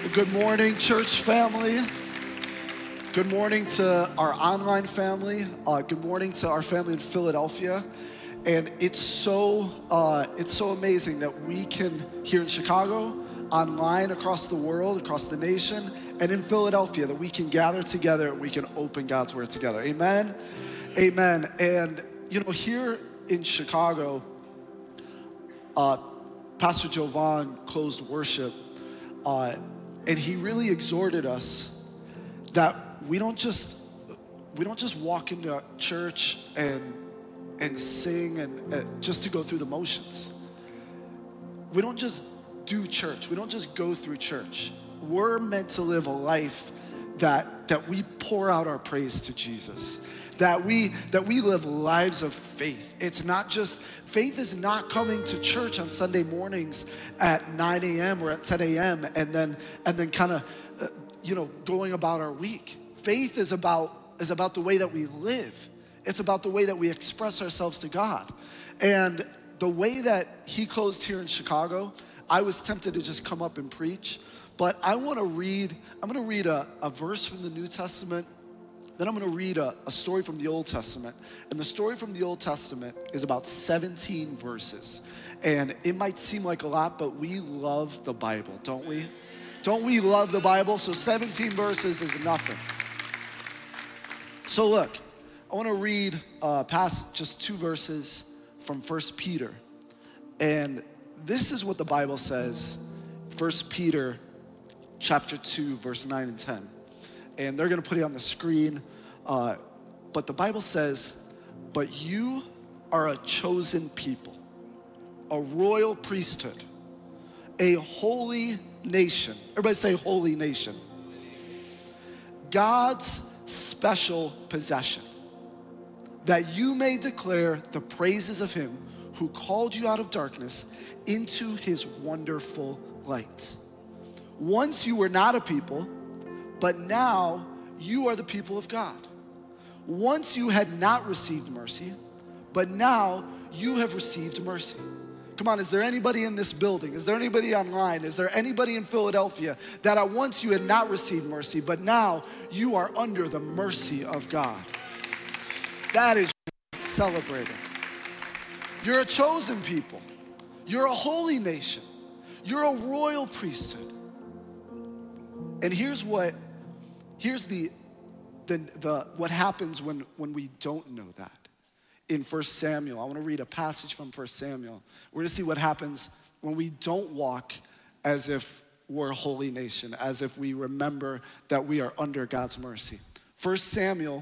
Good morning, church family. Good morning to our online family. Good morning to our family in Philadelphia. And it's so amazing that we can, here in Chicago, online across the world, across the nation, and in Philadelphia, that we can gather together and we can open God's word together. Amen? Amen. And, here in Chicago, Pastor Jovan closed worship, and he really exhorted us that we don't just walk into church and sing and just to go through the motions. We don't just do church. We don't just go through church. We're meant to live a life that we pour out our praise to Jesus. That we live lives of faith. It's not just, faith is not coming to church on Sunday mornings at 9 a.m. or at 10 a.m. and then kind of, going about our week. Faith is about the way that we live. It's about the way that we express ourselves to God. And the way that he closed here in Chicago, I was tempted to just come up and preach, but I'm gonna read a verse from the New Testament. Then I'm gonna read a story from the Old Testament. And the story from the Old Testament is about 17 verses. And it might seem like a lot, but we love the Bible, don't we? Don't we love the Bible? So 17 verses is nothing. So look, I wanna read past just 2 verses from 1 Peter. And this is what the Bible says, 1 Peter chapter 2, verse 9 and 10. And they're gonna put it on the screen. But the Bible says, but you are a chosen people, a royal priesthood, a holy nation. Everybody say holy nation. God's special possession, that you may declare the praises of him who called you out of darkness into his wonderful light. Once you were not a people, but now you are the people of God. Once you had not received mercy, but now you have received mercy. Come on, is there anybody in this building? Is there anybody online? Is there anybody in Philadelphia that at once you had not received mercy, but now you are under the mercy of God? That is celebrating. You're a chosen people. You're a holy nation. You're a royal priesthood. And here's what happens when we don't know that. In 1 Samuel, I want to read a passage from 1 Samuel. We're going to see what happens when we don't walk as if we're a holy nation, as if we remember that we are under God's mercy. 1 Samuel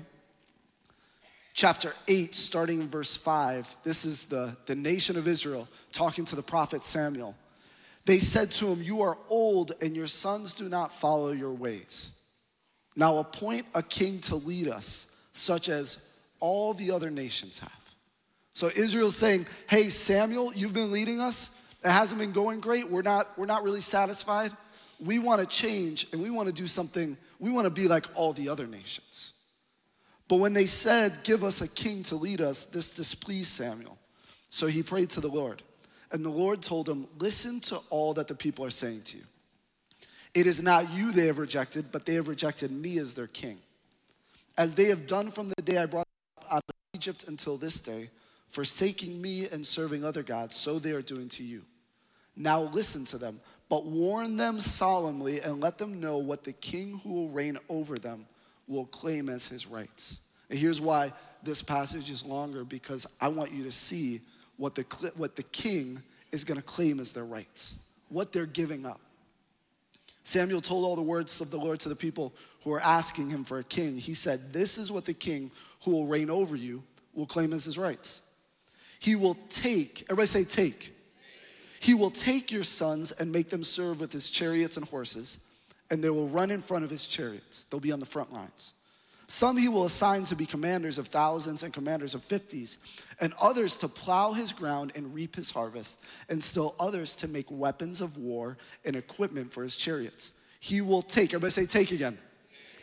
chapter 8, starting in verse 5, this is the nation of Israel talking to the prophet Samuel. They said to him, you are old and your sons do not follow your ways. Now appoint a king to lead us, such as all the other nations have. So Israel's saying, hey, Samuel, you've been leading us. It hasn't been going great. We're not really satisfied. We want to change and we want to do something. We want to be like all the other nations. But when they said, give us a king to lead us, this displeased Samuel. So he prayed to the Lord. And the Lord told him, listen to all that the people are saying to you. It is not you they have rejected, but they have rejected me as their king. As they have done from the day I brought them out of Egypt until this day, forsaking me and serving other gods, so they are doing to you. Now listen to them, but warn them solemnly and let them know what the king who will reign over them will claim as his rights. And here's why this passage is longer, because I want you to see what the king is going to claim as their rights, what they're giving up. Samuel told all the words of the Lord to the people who were asking him for a king. He said, this is what the king who will reign over you will claim as his rights. He will take, everybody say take. He will take your sons and make them serve with his chariots and horses, and they will run in front of his chariots. They'll be on the front lines. Some he will assign to be commanders of thousands and commanders of 50s, and others to plow his ground and reap his harvest, and still others to make weapons of war and equipment for his chariots. He will take, everybody say take again.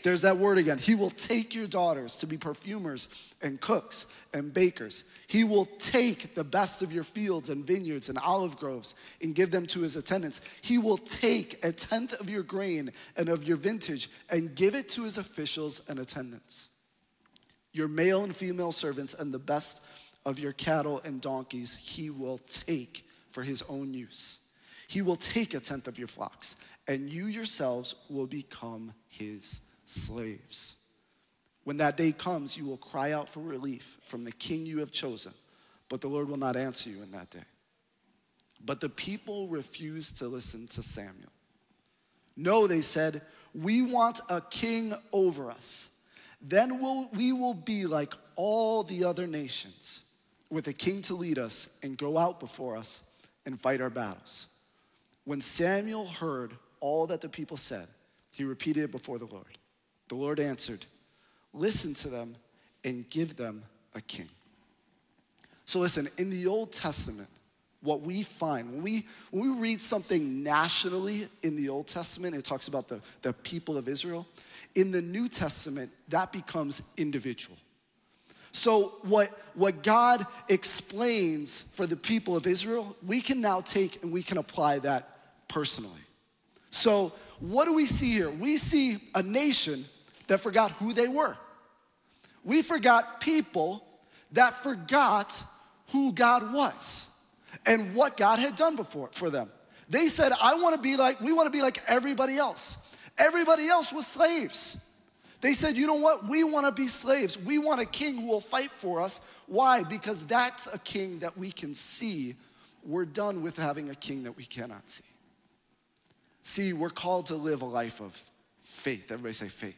There's that word again. He will take your daughters to be perfumers and cooks and bakers. He will take the best of your fields and vineyards and olive groves and give them to his attendants. He will take a tenth of your grain and of your vintage and give it to his officials and attendants. Your male and female servants and the best of your cattle and donkeys he will take for his own use. He will take a tenth of your flocks, and you yourselves will become his slaves. When that day comes, you will cry out for relief from the king you have chosen, but the Lord will not answer you in that day. But the people refused to listen to Samuel. No, they said, we want a king over us. Then we will be like all the other nations, with a king to lead us and go out before us and fight our battles. When Samuel heard all that the people said, he repeated it before the Lord. The Lord answered, listen to them and give them a king. So listen, in the Old Testament, what we find, when we read something nationally in the Old Testament, it talks about the people of Israel. In the New Testament, that becomes individual. So what God explains for the people of Israel, we can now take and we can apply that personally. So what do we see here? We see a nation that forgot who they were. We forgot people that forgot who God was and what God had done for them. They said, we want to be like everybody else. Everybody else was slaves. They said, you know what? We want to be slaves. We want a king who will fight for us. Why? Because that's a king that we can see. We're done with having a king that we cannot see. See, we're called to live a life of faith. Everybody say faith.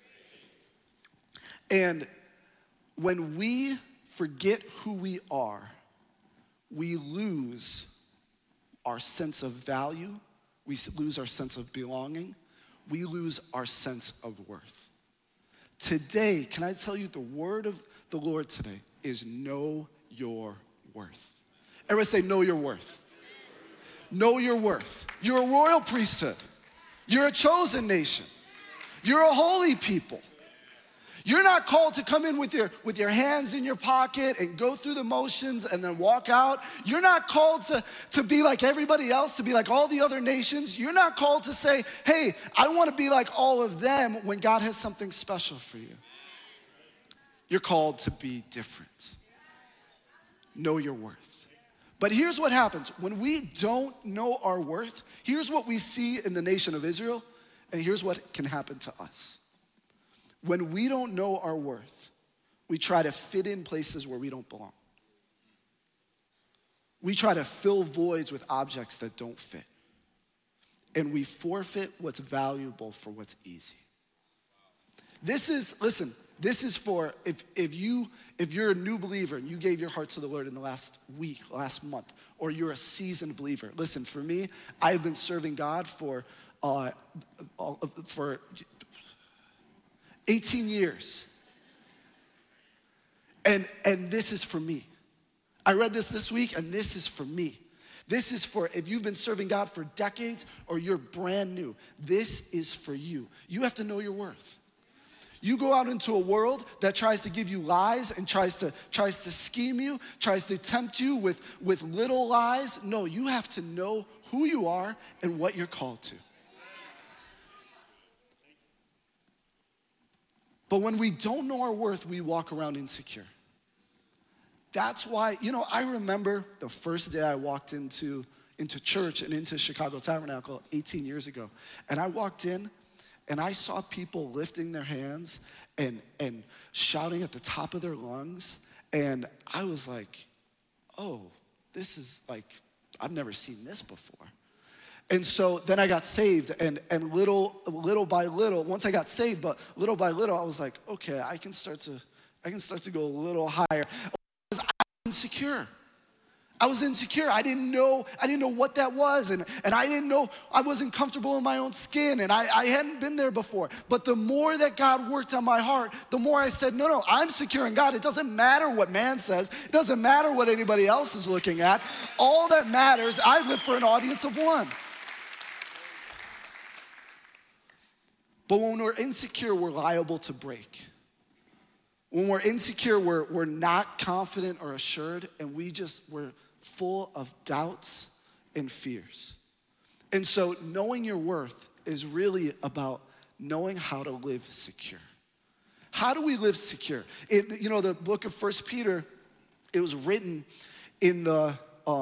And when we forget who we are, we lose our sense of value. We lose our sense of belonging. We lose our sense of worth. Today, can I tell you the word of the Lord today is know your worth. Everybody say know your worth. Know your worth. You're a royal priesthood. You're a chosen nation. You're a holy people. You're not called to come in with your hands in your pocket and go through the motions and then walk out. You're not called to be like everybody else, to be like all the other nations. You're not called to say, hey, I want to be like all of them when God has something special for you. You're called to be different. Know your worth. But here's what happens. When we don't know our worth, here's what we see in the nation of Israel, and here's what can happen to us. When we don't know our worth, we try to fit in places where we don't belong. We try to fill voids with objects that don't fit. And we forfeit what's valuable for what's easy. This is for if you're a new believer and you gave your heart to the Lord in the last week, last month, or you're a seasoned believer. Listen, for me, I've been serving God for 18 years. And this is for me. I read this week, and this is for me. This is for if you've been serving God for decades or you're brand new. This is for you. You have to know your worth. You go out into a world that tries to give you lies and tries to scheme you, tries to tempt you with little lies. No, you have to know who you are and what you're called to. But when we don't know our worth, we walk around insecure. That's why, I remember the first day I walked into church and into Chicago Tabernacle 18 years ago. And I walked in and I saw people lifting their hands and shouting at the top of their lungs. And I was like, oh, this is like, I've never seen this before. And so then I got saved, and little by little, once I got saved, but little by little, I was like, okay, I can start to go a little higher. Because I was insecure. I didn't know what that was, and I didn't know, I wasn't comfortable in my own skin, and I hadn't been there before. But the more that God worked on my heart, the more I said, no, I'm secure in God. It doesn't matter what man says. It doesn't matter what anybody else is looking at. All that matters, I live for an audience of one. But when we're insecure, we're liable to break. When we're insecure, we're not confident or assured, and we're full of doubts and fears. And so knowing your worth is really about knowing how to live secure. How do we live secure? The book of 1 Peter, it was written in the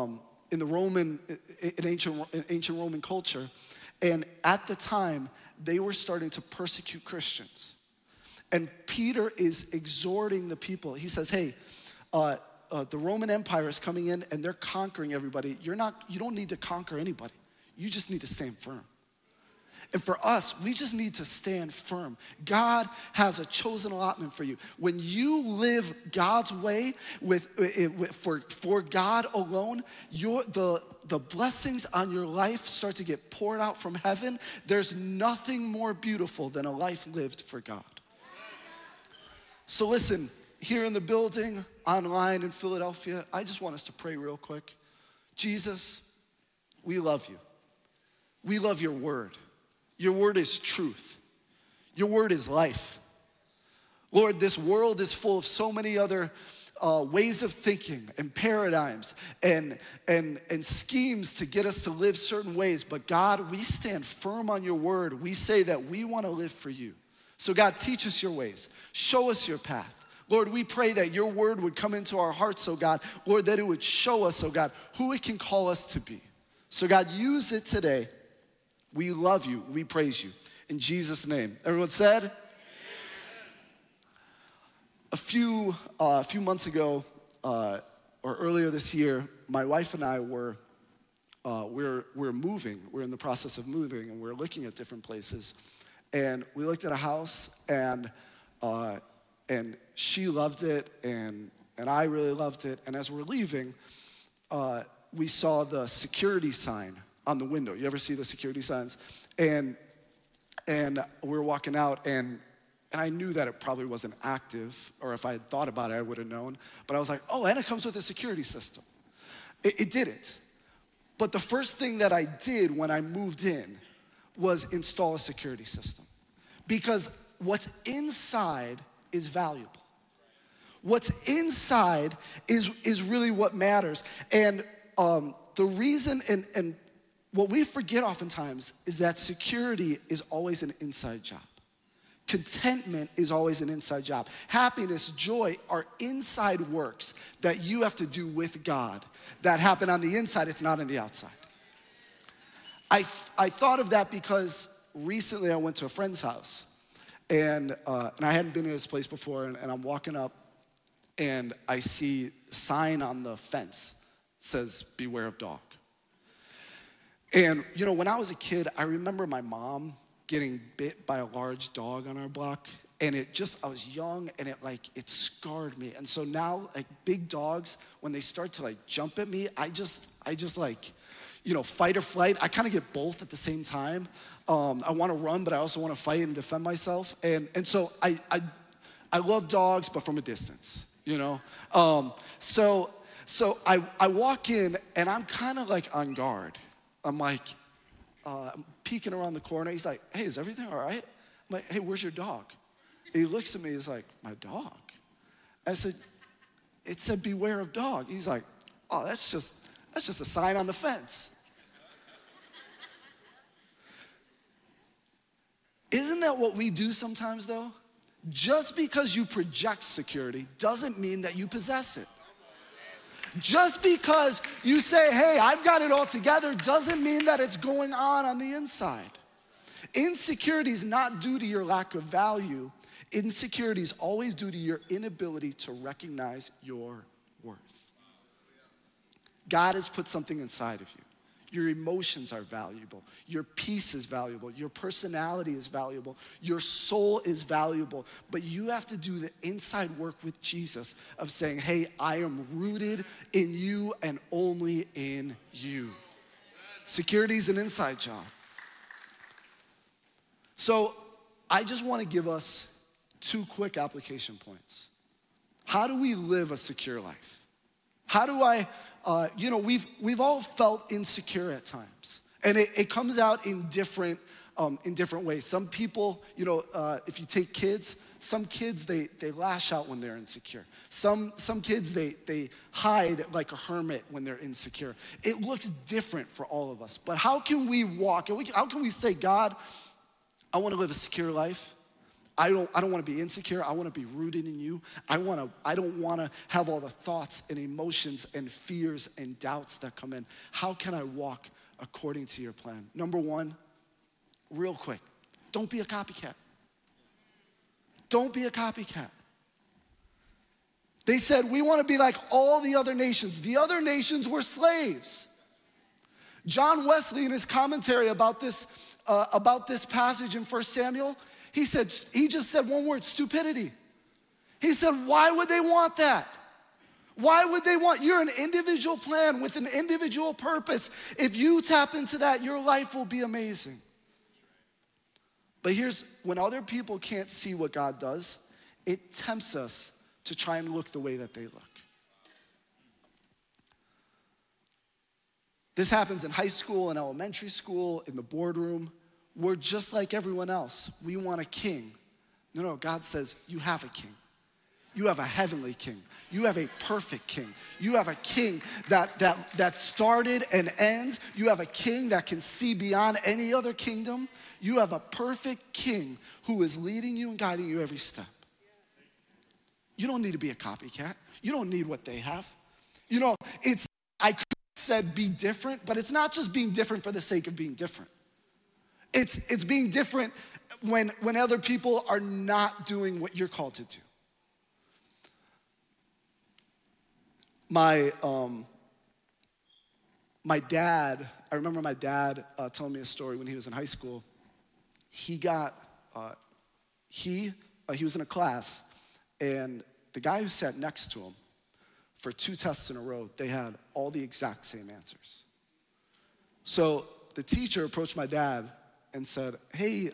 ancient Roman culture, and at the time, they were starting to persecute Christians. And Peter is exhorting the people. He says, hey, the Roman Empire is coming in and they're conquering everybody. You don't need to conquer anybody. You just need to stand firm. And for us, we just need to stand firm. God has a chosen allotment for you. When you live God's way for God alone, the blessings on your life start to get poured out from heaven. There's nothing more beautiful than a life lived for God. So listen, here in the building, online in Philadelphia, I just want us to pray real quick. Jesus, we love you. We love your word. Your word is truth. Your word is life. Lord, this world is full of so many other ways of thinking and paradigms and schemes to get us to live certain ways. But God, we stand firm on your word. We say that we want to live for you. So God, teach us your ways. Show us your path. Lord, we pray that your word would come into our hearts, oh God. Lord, that it would show us, oh God, who it can call us to be. So God, use it today. We love you. We praise you. In Jesus' name. Everyone said? Amen. A few months ago, or earlier this year, my wife and I we're moving. We're in the process of moving, and we're looking at different places. And we looked at a house, and she loved it, and I really loved it. And as we're leaving, we saw the security sign on the window. You ever see the security signs? And we were walking out, and I knew that it probably wasn't active, or if I had thought about it, I would have known. But I was like, oh, and it comes with a security system. It didn't. But the first thing that I did when I moved in was install a security system. Because what's inside is valuable. What's inside is really what matters. And the reason, and what we forget oftentimes is that security is always an inside job. Contentment is always an inside job. Happiness, joy are inside works that you have to do with God that happen on the inside, it's not on the outside. I thought of that because recently I went to a friend's house and I hadn't been to this place before, and I'm walking up and I see a sign on the fence that says, "Beware of dog." And when I was a kid, I remember my mom getting bit by a large dog on our block, and I was young, and it scarred me. And so now, big dogs, when they start to jump at me, I just fight or flight. I kind of get both at the same time. I want to run, but I also want to fight and defend myself. And so I love dogs, but from a distance, So I walk in, and I'm kind of on guard. I'm I'm peeking around the corner. He's like, "Hey, is everything all right?" I'm like, "Hey, where's your dog?" And he looks at me, he's like, "My dog?" I said, "It said beware of dog." He's like, "Oh, that's just a sign on the fence." Isn't that what we do sometimes though? Just because you project security doesn't mean that you possess it. Just because you say, "Hey, I've got it all together," doesn't mean that it's going on the inside. Insecurity is not due to your lack of value. Insecurity is always due to your inability to recognize your worth. God has put something inside of you. Your emotions are valuable. Your peace is valuable. Your personality is valuable. Your soul is valuable. But you have to do the inside work with Jesus of saying, "Hey, I am rooted in you and only in you." Security is an inside job. So I just want to give us 2 quick application points. How do we live a secure life? How do I, we've all felt insecure at times. And it comes out in different in different ways. Some people, if you take kids, some kids, they lash out when they're insecure. Some kids, they hide like a hermit when they're insecure. It looks different for all of us. But how can we walk, how can we say, God, I want to live a secure life. I don't want to be insecure. I want to be rooted in you. I don't want to have all the thoughts and emotions and fears and doubts that come in. How can I walk according to your plan? Number one, real quick, don't be a copycat. Don't be a copycat. They said, we want to be like all the other nations. The other nations were slaves. John Wesley, in his commentary about this passage in 1 Samuel, he just said one word: stupidity. He said, why would they want that? Why would they want, you're an individual plan with an individual purpose. If you tap into that, your life will be amazing. But here's, when other people can't see what God does, it tempts us to try and look the way that they look. This happens in high school and elementary school, in the boardroom. We're just like everyone else. We want a king. No, God says, you have a king. You have a heavenly king. You have a perfect king. You have a king that started and ends. You have a king that can see beyond any other kingdom. You have a perfect king who is leading you and guiding you every step. You don't need to be a copycat. You don't need what they have. I could have said be different, but it's not just being different for the sake of being different. It's being different when other people are not doing what you're called to do. My dad, I remember my dad telling me a story when he was in high school. He was in a class, and the guy who sat next to him, for 2 tests in a row, they had all the exact same answers. So the teacher approached my dad and said, hey,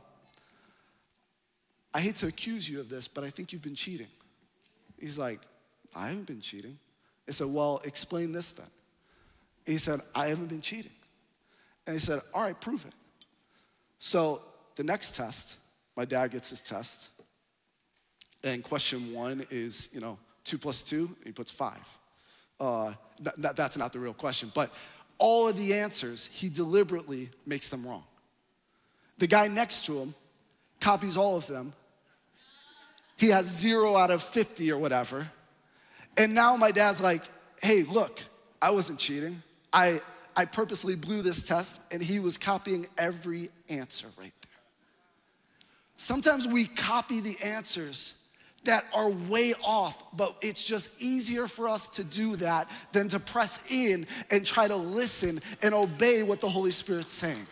I hate to accuse you of this, but I think you've been cheating. He's like, I haven't been cheating. I said, well, explain this then. He said, I haven't been cheating. And he said, all right, prove it. So the next test, my dad gets his test, and question 1 is, 2 plus 2, he puts 5. That's not the real question, but all of the answers, he deliberately makes them wrong. The guy next to him copies all of them. He has 0 out of 50 or whatever. And now my dad's like, hey, look, I wasn't cheating. I purposely blew this test, and he was copying every answer right there. Sometimes we copy the answers that are way off, but it's just easier for us to do that than to press in and try to listen and obey what the Holy Spirit's saying.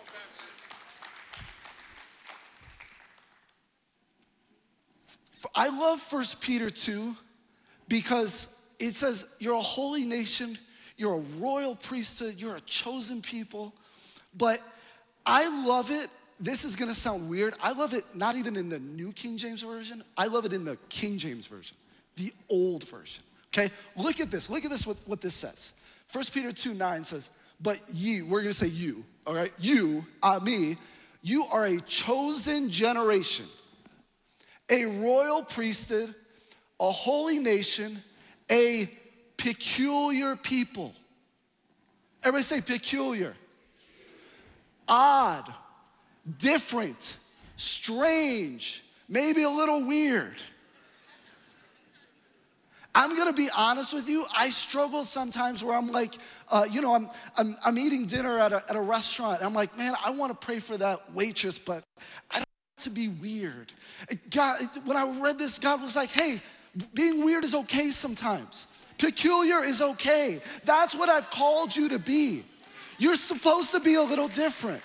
I love 1 Peter 2 because it says you're a holy nation, you're a royal priesthood, you're a chosen people. But I love it. This is gonna sound weird. I love it not even in the New King James Version. I love it in the King James Version, the old version, okay? Look at this, what this says. 1 Peter 2:9 says, but ye, we're gonna say you, all right? You, me, you are a chosen generation, a royal priesthood, a holy nation, a peculiar people. Everybody say peculiar. Odd, different, strange, maybe a little weird. I'm gonna be honest with you, I struggle sometimes where I'm like, I'm eating dinner at a restaurant, and I'm like, man, I wanna pray for that waitress, but I don't want to be weird. God, when I read this, God was like, hey, being weird is okay sometimes. Peculiar is okay. That's what I've called you to be. You're supposed to be a little different.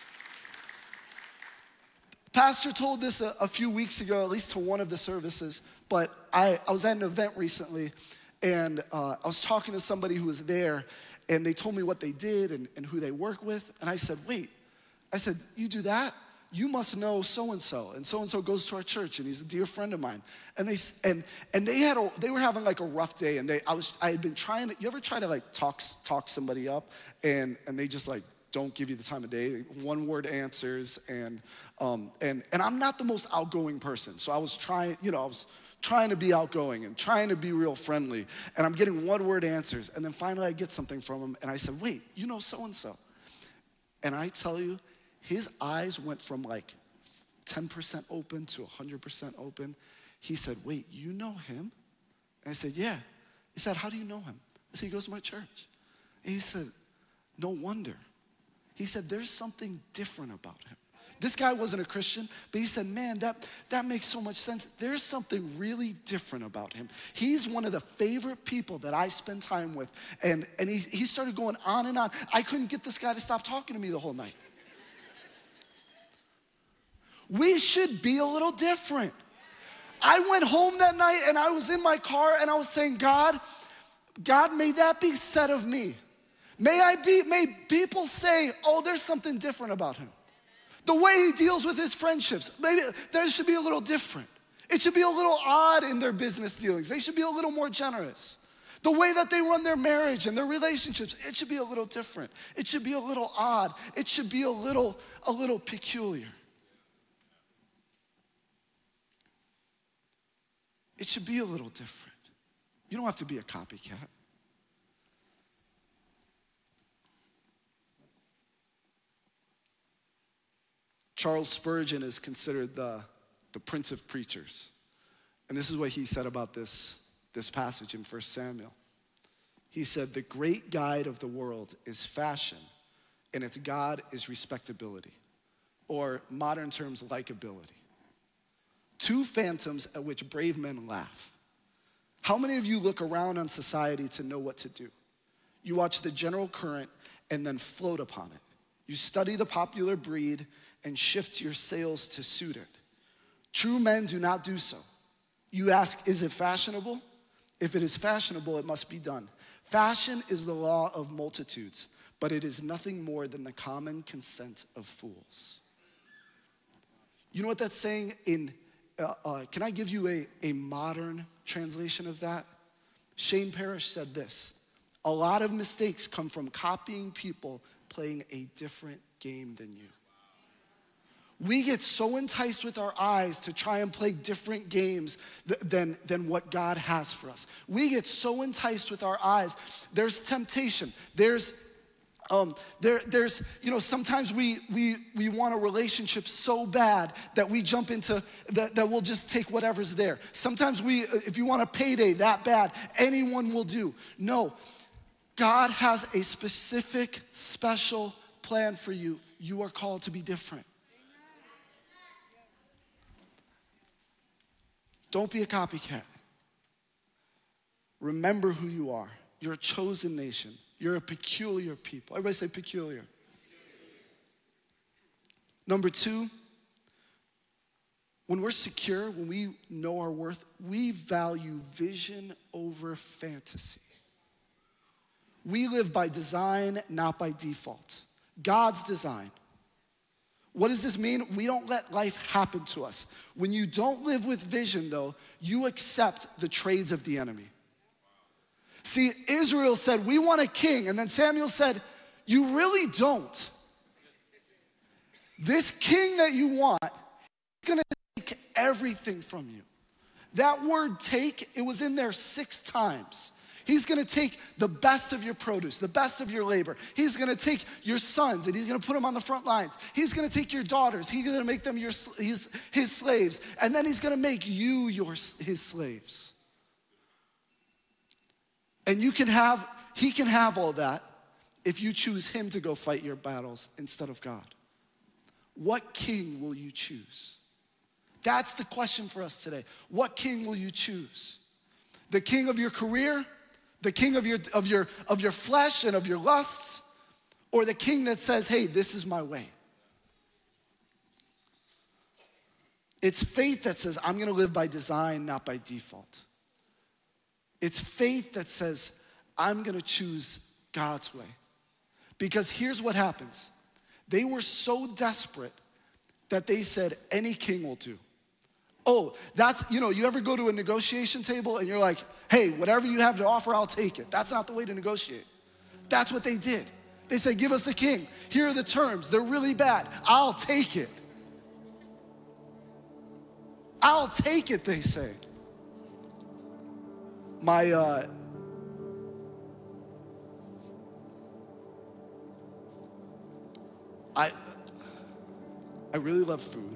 Pastor told this a few weeks ago, at least to one of the services, but I was at an event recently, and I was talking to somebody who was there, and they told me what they did and who they work with, and I said, wait, you do that? You must know so-and-so goes to our church, and he's a dear friend of mine. And they were having like a rough day, and I had been trying to, you ever try to like talk somebody up, and they just like don't give you the time of day, one-word answers, and I'm not the most outgoing person. So I was trying to be outgoing and trying to be real friendly, and I'm getting one-word answers, and then finally I get something from him, and I said, wait, you know so-and-so. And I tell you, his eyes went from like 10% open to 100% open. He said, wait, you know him? And I said, yeah. He said, how do you know him? I said, he goes to my church. And he said, no wonder. He said, there's something different about him. This guy wasn't a Christian, but he said, man, that makes so much sense. There's something really different about him. He's one of the favorite people that I spend time with. And he started going on and on. I couldn't get this guy to stop talking to me the whole night. We should be a little different. I went home that night and I was in my car and I was saying, God, may that be said of me. May people say, oh, there's something different about him. The way he deals with his friendships, maybe there should be a little different. It should be a little odd in their business dealings. They should be a little more generous. The way that they run their marriage and their relationships, it should be a little different. It should be a little odd. It should be a little peculiar. It should be a little different. You don't have to be a copycat. Charles Spurgeon is considered the prince of preachers. And this is what he said about this passage in 1 Samuel. He said, the great guide of the world is fashion, and its God is respectability, or modern terms, likability. Two phantoms at which brave men laugh. How many of you look around on society to know what to do? You watch the general current and then float upon it. You study the popular breed and shift your sails to suit it. True men do not do so. You ask, is it fashionable? If it is fashionable, it must be done. Fashion is the law of multitudes, but it is nothing more than the common consent of fools. You know what that's saying in, can I give you a modern translation of that? Shane Parrish said this: a lot of mistakes come from copying people playing a different game than you. We get so enticed with our eyes to try and play different games than what God has for us. We get so enticed with our eyes. There's temptation. There's sometimes we want a relationship so bad that we jump into, that we'll just take whatever's there. Sometimes if you want a payday that bad, anyone will do. No, God has a specific, special plan for you. You are called to be different. Don't be a copycat. Remember who you are. You're a chosen nation. You're a peculiar people. Everybody say peculiar. Number two, when we're secure, when we know our worth, we value vision over fantasy. We live by design, not by default. God's design. What does this mean? We don't let life happen to us. When you don't live with vision, though, you accept the trades of the enemy. See, Israel said, we want a king. And then Samuel said, you really don't. This king that you want is gonna take everything from you. That word take, it was in there 6 times. He's gonna take the best of your produce, the best of your labor. He's gonna take your sons and he's gonna put them on the front lines. He's gonna take your daughters, he's gonna make them his slaves. And then he's gonna make you his slaves. And he can have all that if you choose him to go fight your battles instead of God. What king will you choose? That's the question for us today. What king will you choose? The king of your career? The king of your flesh and of your lusts? Or the king that says, hey, this is my way? It's faith that says, I'm gonna live by design, not by default. It's faith that says, I'm gonna choose God's way. Because here's what happens. They were so desperate that they said, any king will do. Oh, you ever go to a negotiation table and you're like, hey, whatever you have to offer, I'll take it. That's not the way to negotiate. That's what they did. They say, give us a king. Here are the terms. They're really bad. I'll take it. I'll take it, they say. I really love food.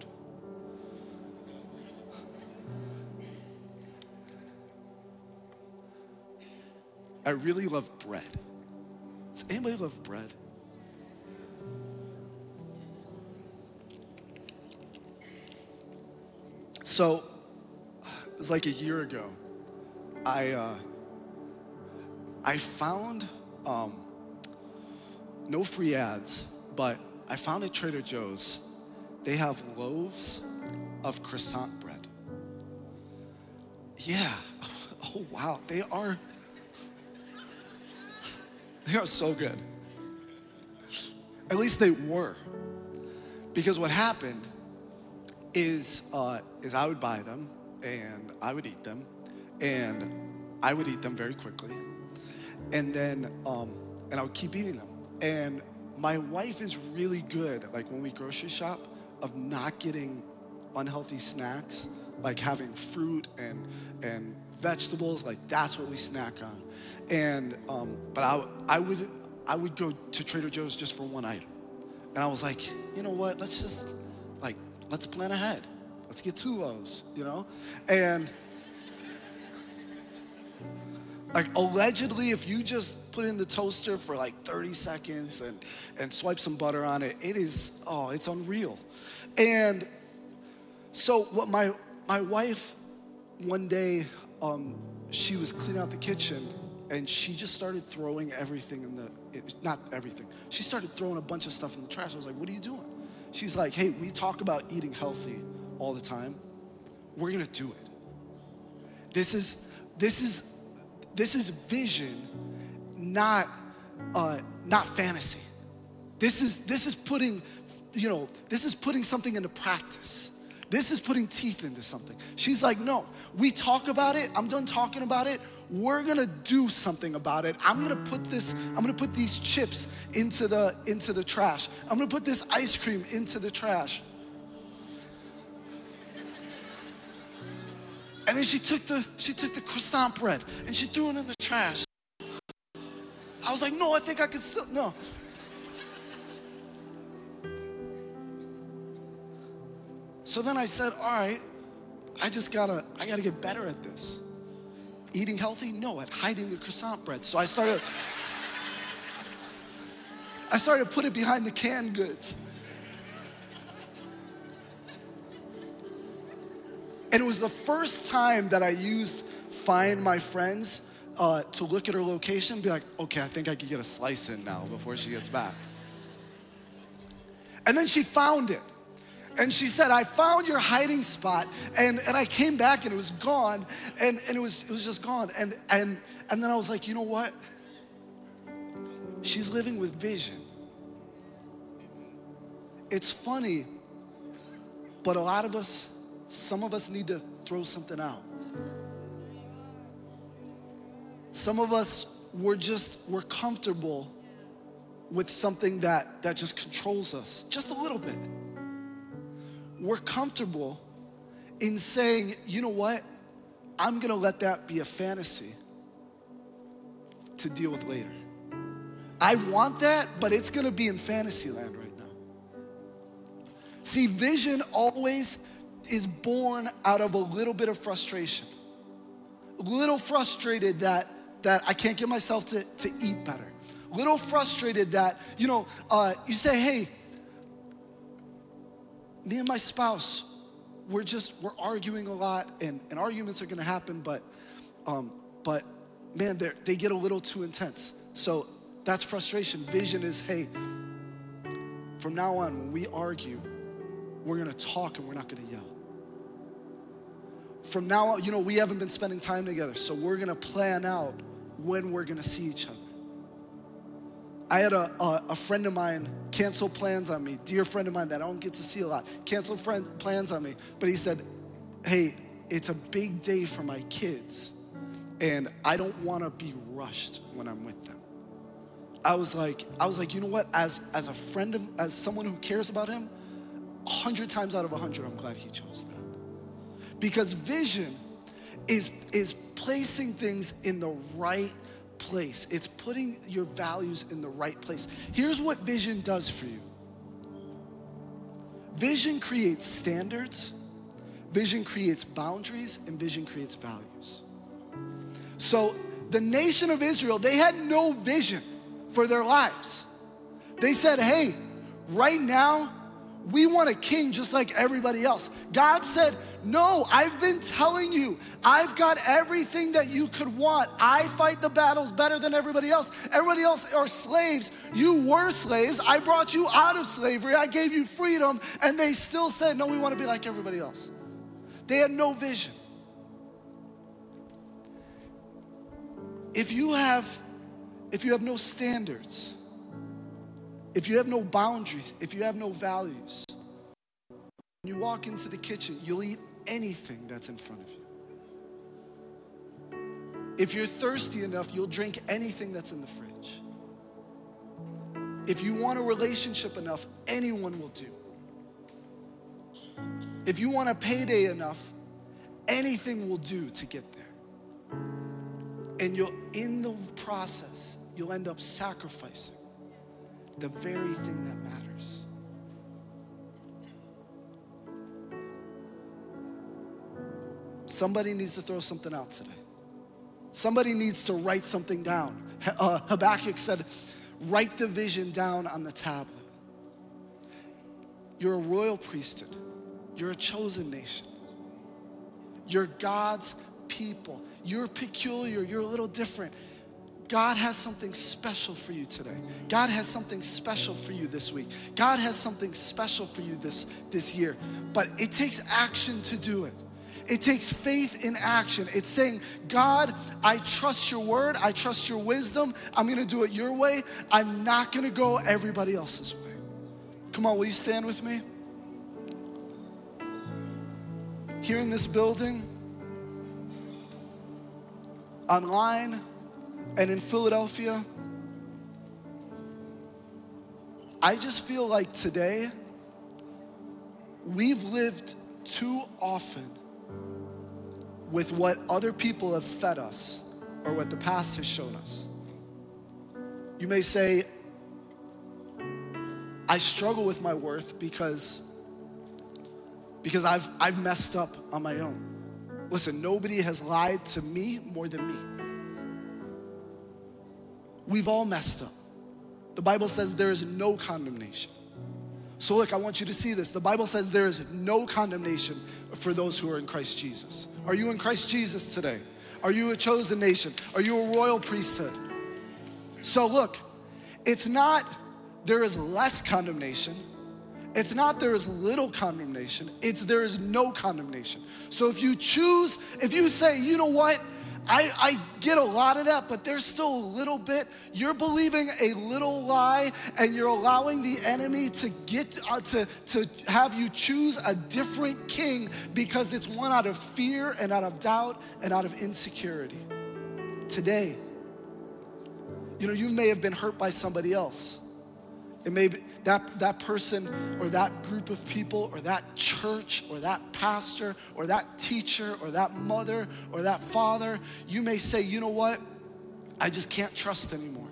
I really love bread. Does anybody love bread? So, it was like a year ago. I found, no free ads, but I found at Trader Joe's, they have loaves of croissant bread. Yeah, oh wow, they are so good. At least they were. Because what happened is I would buy them and I would eat them, and I would eat them very quickly, and then and I would keep eating them. And my wife is really good, like when we grocery shop, of not getting unhealthy snacks, like having fruit and vegetables, like that's what we snack on. And but I would go to Trader Joe's just for one item. And I was like, you know what, let's plan ahead. Let's get 2 loaves, you know? And like allegedly, if you just put it in the toaster for like 30 seconds and swipe some butter on it, it's unreal. And so what my wife, one day, she was cleaning out the kitchen and she just started throwing everything not everything. She started throwing a bunch of stuff in the trash. I was like, what are you doing? She's like, hey, we talk about eating healthy all the time. We're gonna do it. This is vision, not fantasy. This is putting something into practice. This is putting teeth into something. She's like, no, we talk about it. I'm done talking about it. We're gonna do something about it. I'm gonna put these chips into the trash. I'm gonna put this ice cream into the trash. And then she took the croissant bread and she threw it in the trash. I was like, no, I think I can still, no. So then I said, all right, I gotta get better at this. Eating healthy? No, at hiding the croissant bread. So I started to put it behind the canned goods. And it was the first time that I used Find My Friends to look at her location and be like, okay, I think I could get a slice in now before she gets back. And then she found it. And she said, I found your hiding spot. And I came back and it was gone. And it was just gone. And then I was like, you know what? She's living with vision. It's funny, but some of us need to throw something out. Some of us, we're comfortable with something that just controls us just a little bit. We're comfortable in saying, you know what? I'm gonna let that be a fantasy to deal with later. I want that, but it's gonna be in fantasy land right now. See, vision always is born out of a little bit of frustration. A little frustrated that I can't get myself to eat better. A little frustrated that, you say, hey, me and my spouse, we're arguing a lot, and arguments are gonna happen, but man, they get a little too intense. So that's frustration. Vision is, hey, from now on, when we argue, we're gonna talk and we're not gonna yell. From now on, we haven't been spending time together, so we're gonna plan out when we're gonna see each other. I had a friend of mine cancel plans on me, dear friend of mine that I don't get to see a lot, cancel plans on me, but he said, hey, it's a big day for my kids, and I don't wanna be rushed when I'm with them. I was like, you know what? As a friend as someone who cares about him, 100 times out of 100, I'm glad he chose that. Because vision is placing things in the right place. It's putting your values in the right place. Here's what vision does for you. Vision creates standards, vision creates boundaries, and vision creates values. So the nation of Israel, they had no vision for their lives. They said, hey, right now, we want a king just like everybody else. God said, no, I've been telling you, I've got everything that you could want. I fight the battles better than everybody else. Everybody else are slaves. You were slaves. I brought you out of slavery. I gave you freedom. And they still said, no, we want to be like everybody else. They had no vision. If you have no standards, if you have no boundaries, if you have no values, when you walk into the kitchen, you'll eat anything that's in front of you. If you're thirsty enough, you'll drink anything that's in the fridge. If you want a relationship enough, anyone will do. If you want a payday enough, anything will do to get there. And in the process, you'll end up sacrificing the very thing that matters. Somebody needs to throw something out today. Somebody needs to write something down. Habakkuk said, write the vision down on the tablet. You're a royal priesthood. You're a chosen nation. You're God's people. You're peculiar. You're a little different. God has something special for you today. God has something special for you this week. God has something special for you this year. But it takes action to do it. It takes faith in action. It's saying, God, I trust your word. I trust your wisdom. I'm going to do it your way. I'm not going to go everybody else's way. Come on, will you stand with me? Here in this building, online, and in Philadelphia, I just feel like today, we've lived too often with what other people have fed us or what the past has shown us. You may say, I struggle with my worth because I've messed up on my own. Listen, nobody has lied to me more than me. We've all messed up. The Bible says there is no condemnation. So look, I want you to see this. The Bible says there is no condemnation for those who are in Christ Jesus. Are you in Christ Jesus today? Are you a chosen nation? Are you a royal priesthood? So look, it's not there is less condemnation. It's not there is little condemnation. It's there is no condemnation. So if you say, you know what? I get a lot of that, but there's still a little bit. You're believing a little lie, and you're allowing the enemy to get to have you choose a different king because it's one out of fear and out of doubt and out of insecurity. Today, you may have been hurt by somebody else. It may be that person or that group of people or that church or that pastor or that teacher or that mother or that father. You may say, you know what? I just can't trust anymore.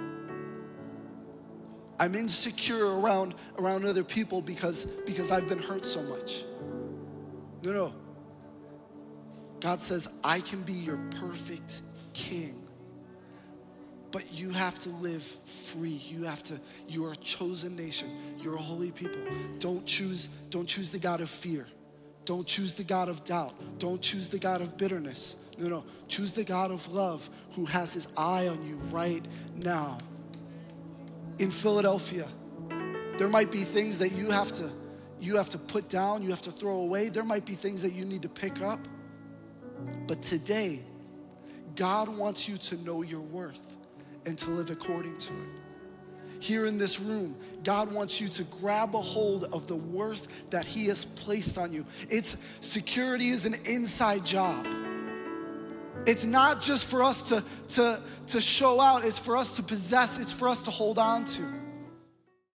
I'm insecure around other people because I've been hurt so much. No. God says, I can be your perfect king. But you have to live free. You are a chosen nation. You're a holy people. Don't choose the God of fear. Don't choose the God of doubt. Don't choose the God of bitterness. No. Choose the God of love who has his eye on you right now. In Philadelphia, there might be things that you have to put down, you have to throw away. There might be things that you need to pick up. But today, God wants you to know your worth and to live according to it. Here in this room, God wants you to grab a hold of the worth that he has placed on you. Security is an inside job. It's not just for us to show out, it's for us to possess, it's for us to hold on to.